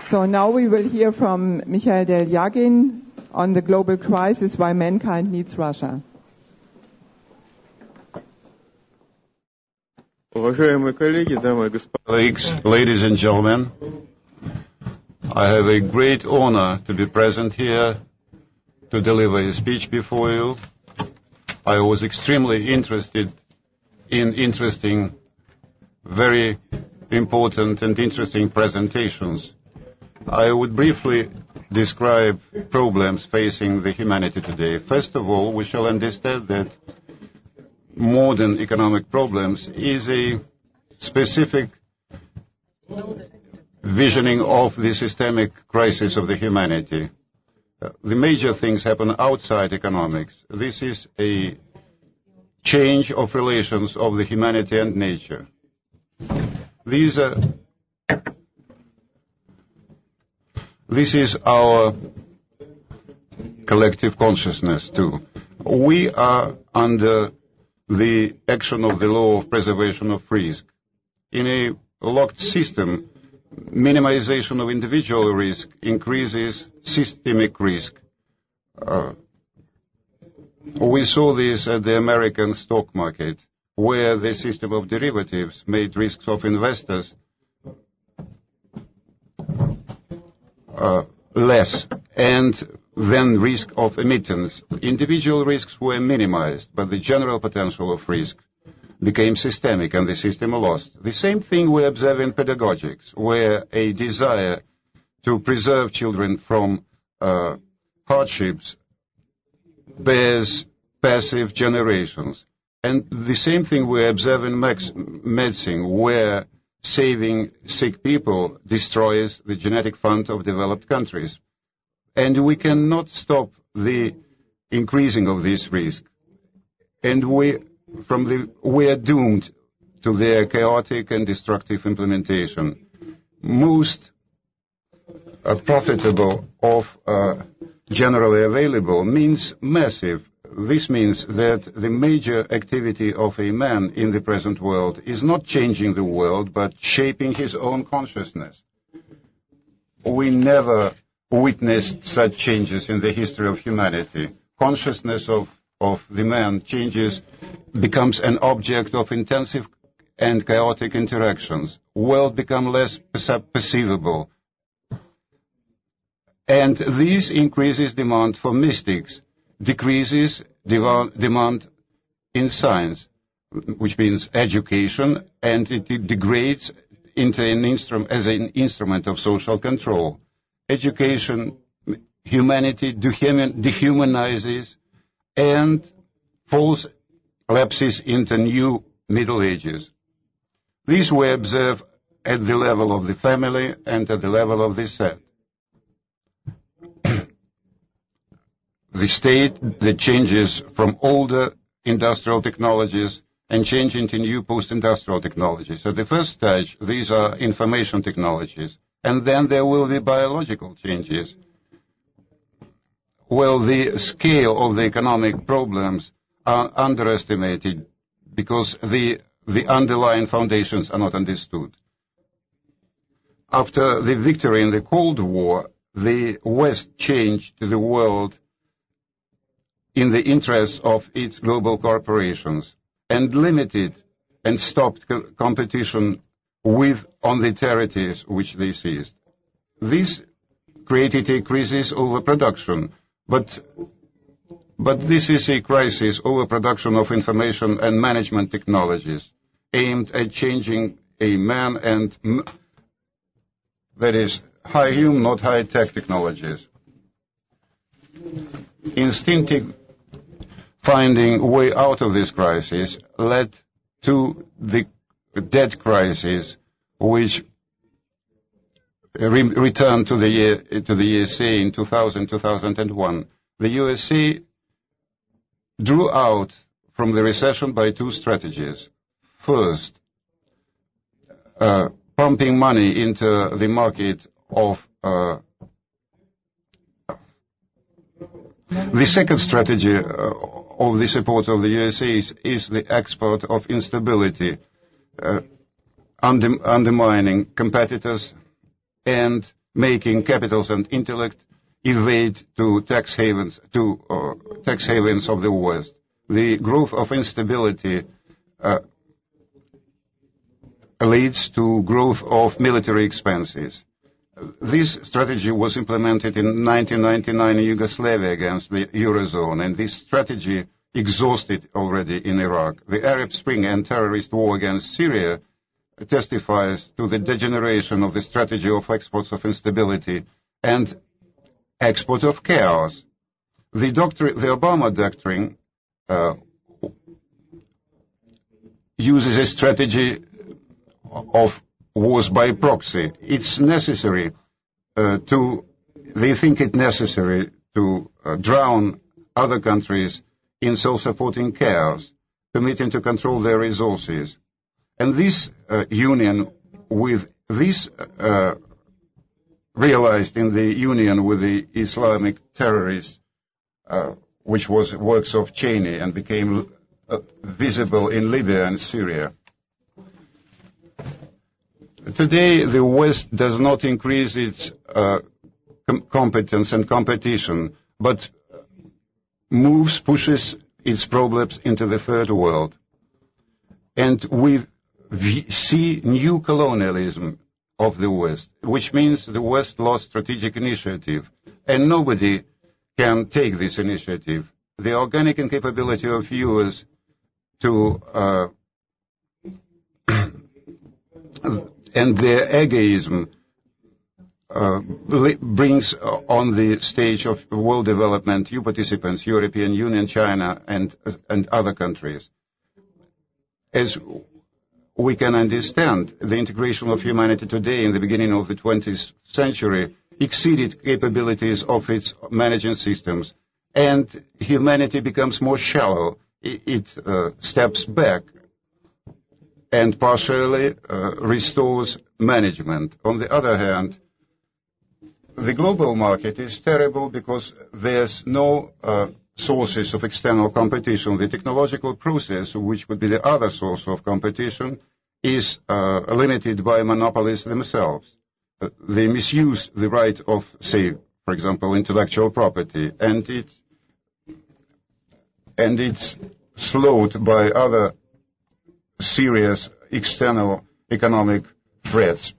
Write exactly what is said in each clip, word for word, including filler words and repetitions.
So now we will hear from Michael Delyagin on the global crisis, why mankind needs Russia. Colleagues, ladies and gentlemen, I have a great honor to be present here to deliver a speech before you. I was extremely interested in interesting, very important and interesting presentations. I would briefly describe problems facing the humanity today. First of all, we shall understand that modern economic problems is a specific visioning of the systemic crisis of the humanity. Uh, the major things happen outside economics. This is a change of relations of the humanity and nature. These are, this is our collective consciousness too. We are under the action of the law of preservation of risk. In a locked system, minimization of individual risk increases systemic risk. Uh, we saw this at the American stock market, where the system of derivatives made risks of investors uh, less, and then risk of emittance. Individual risks were minimized, but the general potential of risk became systemic and the system lost. The same thing we observe in pedagogics, where a desire to preserve children from uh, hardships bears passive generations. And the same thing we observe in medicine, where saving sick people destroys the genetic fund of developed countries. And we cannot stop the increasing of this risk. And we, from the, we are doomed to their chaotic and destructive implementation. Most uh, profitable of uh, generally available means massive. This means that the major activity of a man in the present world is not changing the world, but shaping his own consciousness. We never witnessed such changes in the history of humanity. Consciousness of, of the man changes, becomes an object of intensive and chaotic interactions. World become less perceivable. And this increases demand for mystics, decreases demand in science, which means education, and it degrades into an instrument as an instrument of social control. Education, humanity dehumanizes and falls lapses into new Middle Ages. This we observe at the level of the family and at the level of the set. The state that changes from older industrial technologies and change into new post-industrial technologies. At the first stage, these are information technologies. And then there will be biological changes. Well, the scale of the economic problems are underestimated because the, the underlying foundations are not understood. After the victory in the Cold War, the West changed the world in the interests of its global corporations and limited and stopped co- competition with on the territories which they seized. This created a crisis over production, but but this is a crisis over production of information and management technologies aimed at changing a man and m- that is high human, not high tech technologies. Instinctive finding a way out of this crisis led to the debt crisis, which re- returned to the year, to the U S A in two thousand, two thousand one. The U S A drew out from the recession by two strategies. First, uh, pumping money into the market of uh, the second strategy uh, of the support of the U S A is, is the export of instability, uh, under, undermining competitors and making capitals and intellect evade to tax havens, to uh, tax havens of the West. The growth of instability uh, leads to growth of military expenses. This strategy was implemented in nineteen ninety-nine in Yugoslavia against the Eurozone, and this strategy exhausted already in Iraq. The Arab Spring and terrorist war against Syria testifies to the degeneration of the strategy of exports of instability and export of chaos. The, doctrine, the Obama doctrine uh, uses a strategy of wars by proxy. It's necessary uh, to, they think it necessary to uh, drown other countries in self-supporting chaos, permitting to control their resources. And this uh, union with this uh, realized in the union with the Islamic terrorists, uh, which was works of Cheney and became uh, visible in Libya and Syria. Today, the West does not increase its uh, com- competence and competition, but moves, pushes its problems into the third world. And we v- see new colonialism of the West, which means the West lost strategic initiative, and nobody can take this initiative. The organic incapability of U S to uh, and their egoism uh, brings on the stage of world development new participants, European Union, China, and and other countries. As we can understand, the integration of humanity today in the beginning of the twentieth century exceeded capabilities of its managing systems, and humanity becomes more shallow. It, it uh, steps back and partially uh, restores management. On the other hand, the global market is terrible because there's no uh, sources of external competition. The technological process, which would be the other source of competition, is uh, limited by monopolies themselves. Uh, they misuse the right of, say, for example, intellectual property, and it's, and it's slowed by other serious external economic threats.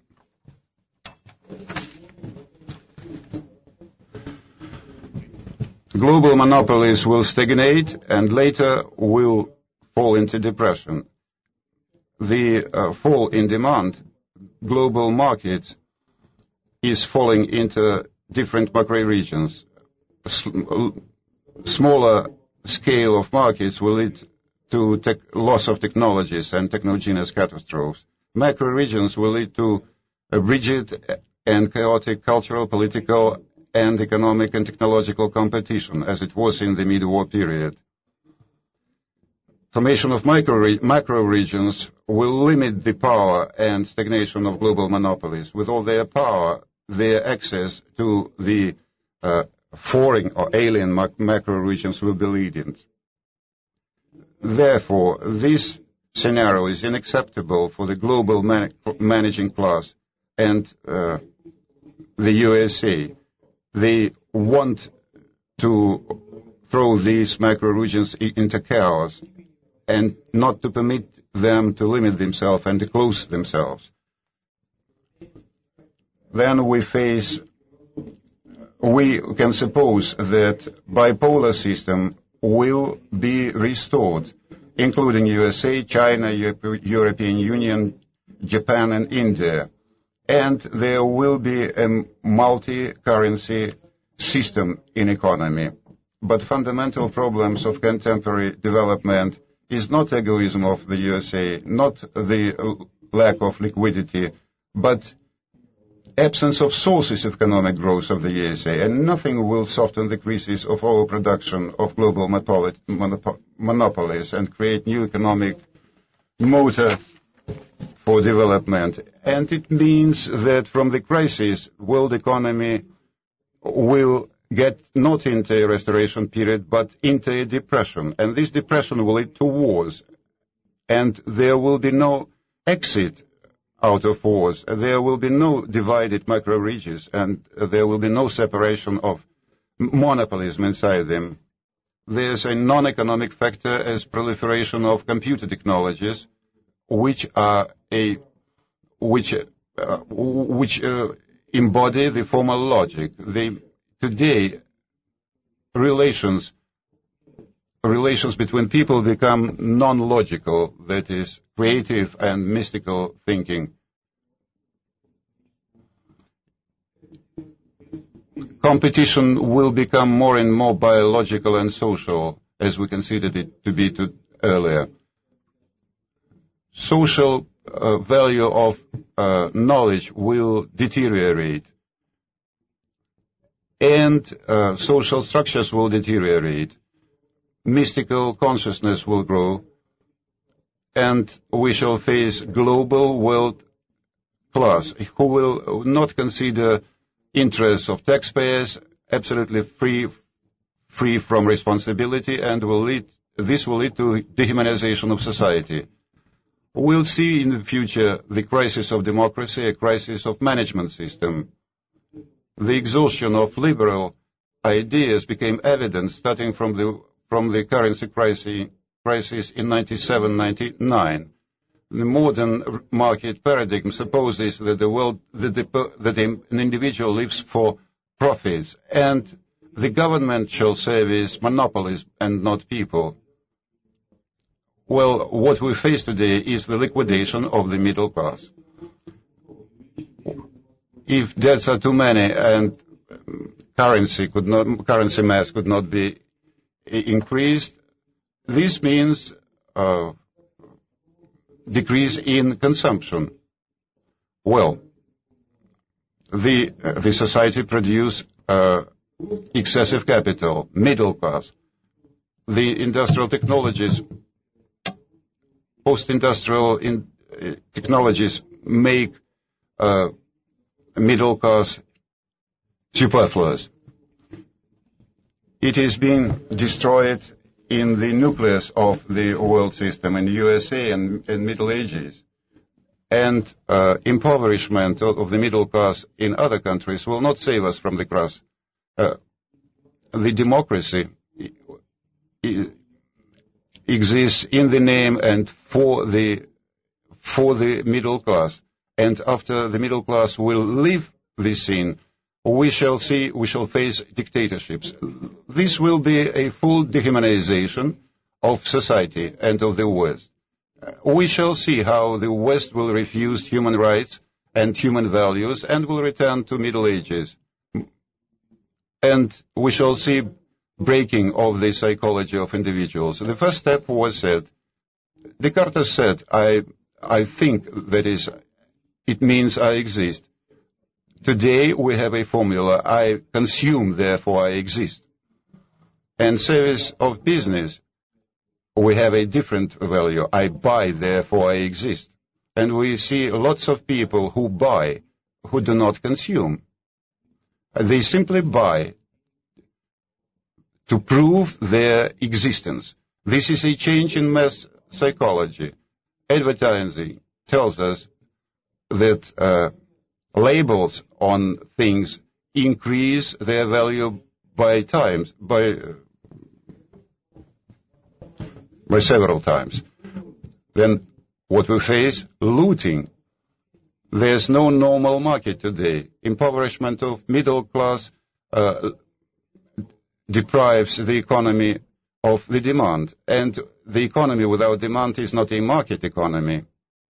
Global monopolies will stagnate and later will fall into depression. The uh, fall in demand, global market is falling into different macro regions. Sl- smaller scale of markets will lead to tech- loss of technologies and technogenous catastrophes. Macro regions will lead to a rigid and chaotic cultural, political, and economic and technological competition, as it was in the mid-war period. Formation of micro re- macro regions will limit the power and stagnation of global monopolies. With all their power, their access to the uh, foreign or alien mac- macro regions will be leading. Therefore, this scenario is unacceptable for the global man- managing class and uh, the U S A. They want to throw these macro regions into chaos and not to permit them to limit themselves and to close themselves. Then we face, we can suppose that bipolar system will be restored, including U S A, China, Europe, European Union, Japan, and India. And there will be a multi-currency system in economy. But fundamental problems of contemporary development is not egoism of the U S A, not the lack of liquidity, but absence of sources of economic growth of the U S A, and nothing will soften the crisis of overproduction of global monopolies and create new economic motor for development. And it means that from the crisis, world economy will get not into a restoration period, but into a depression. And this depression will lead to wars. And there will be no exit out of wars. There will be no divided macro-regions, and there will be no separation of monopolism inside them. There's a non-economic factor as proliferation of computer technologies, which are a which uh, which uh, embody the formal logic. They, today, relations relations between people become non-logical, that is, creative and mystical thinking. Competition will become more and more biological and social, as we considered it to be to earlier. Social uh, value of uh, knowledge will deteriorate, and uh, social structures will deteriorate. Mystical consciousness will grow, and we shall face global world class who will not consider interests of taxpayers absolutely free free from responsibility, and will lead this will lead to dehumanization of society. We'll see in the future the crisis of democracy, a crisis of management system. The exhaustion of liberal ideas became evident starting from the from the currency crisis, crisis in ninety-seven ninety-nine. The modern market paradigm supposes that the world, that, the, that an individual lives for profits, and the government shall service monopolies and not people. Well, what we face today is the liquidation of the middle class. If debts are too many and currency could not, currency mass could not be increased, this means uh, decrease in consumption. Well, the uh, the society produce uh, excessive capital, middle class. The industrial technologies, post-industrial in, uh, technologies make uh, middle class superfluous. It is being destroyed in the nucleus of the world system in the U S A and, and Middle Ages. And uh, impoverishment of, of the middle class in other countries will not save us from the class. Uh, the democracy exists in the name and for the for the middle class. And after the middle class will leave this scene, we shall see, we shall face dictatorships. This will be a full dehumanization of society and of the West. We shall see how the West will refuse human rights and human values and will return to Middle Ages. And we shall see breaking of the psychology of individuals. The first step was said. Descartes said, I, I think, that is, it means I exist. Today we have a formula, I consume, therefore I exist. And service of business, we have a different value, I buy, therefore I exist. And we see lots of people who buy, who do not consume. They simply buy to prove their existence. This is a change in mass psychology. Advertising tells us that uh, labels on things increase their value by times, by uh, by several times. Then what we face, looting. There's no normal market today. Impoverishment of middle class uh, deprives the economy of the demand, and the economy without demand is not a market economy.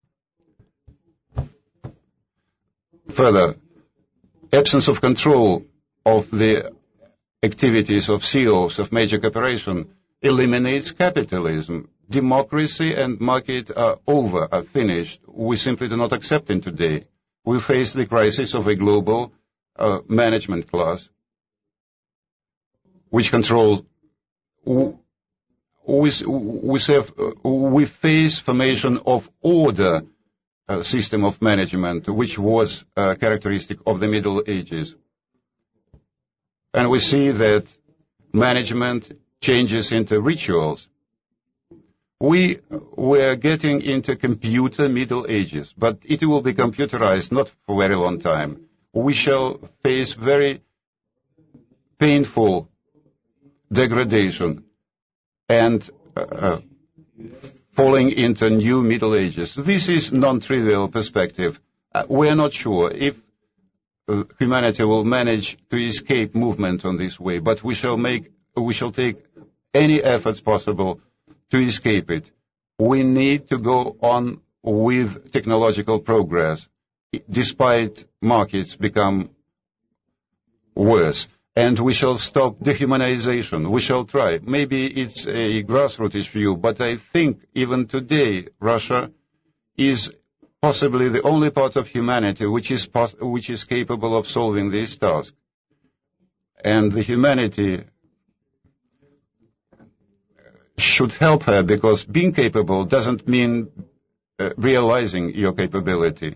Further, absence of control of the activities of C E Os of major corporations eliminates capitalism. Democracy and market are over, are finished. We simply do not accept it today. We face the crisis of a global uh, management class which controls. We, we, have, we face formation of order Uh, system of management, which was uh, characteristic of the Middle Ages. And we see that management changes into rituals. We were getting into computer Middle Ages, but it will be computerized not for a very long time. We shall face very painful degradation and uh, falling into new Middle Ages. This is non-trivial perspective. Uh, we're not sure if uh, humanity will manage to escape movement on this way, but we shall make, we shall take any efforts possible to escape it. We need to go on with technological progress, despite markets become worse. And we shall stop dehumanization. We shall try. Maybe it's a grassroots view, but I think even today Russia is possibly the only part of humanity which is pos- which is capable of solving this task. And the humanity should help her, because being capable doesn't mean uh, realizing your capability.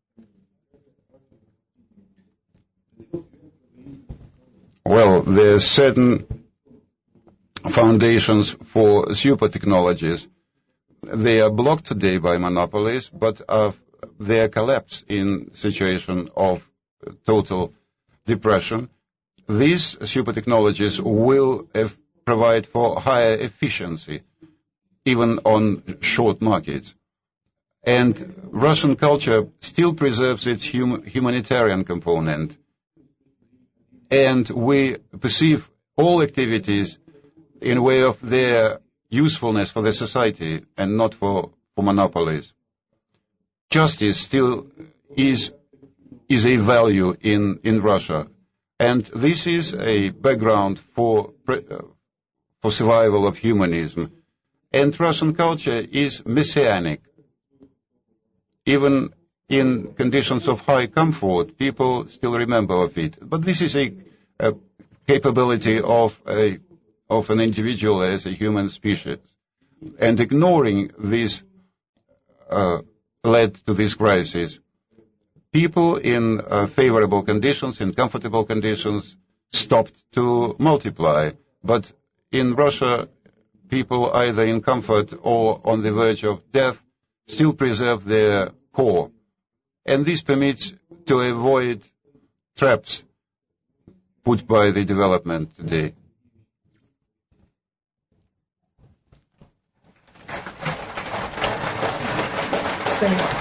Well, there are certain foundations for super technologies. They are blocked today by monopolies, but uh, their collapse in situation of total depression. These super technologies will uh, provide for higher efficiency, even on short markets. And Russian culture still preserves its hum- humanitarian component. And we perceive all activities in a way of their usefulness for the society and not for, for monopolies. Justice still is, is a value in, in Russia. And this is a background for, for survival of humanism. And Russian culture is messianic. Even in conditions of high comfort, people still remember of it. But this is a, a capability of a of an individual as a human species. And ignoring this uh, led to this crisis. People in uh, favorable conditions, in comfortable conditions, stopped to multiply. But in Russia, people either in comfort or on the verge of death still preserve their core. And this permits to avoid traps put by the development today. Stay.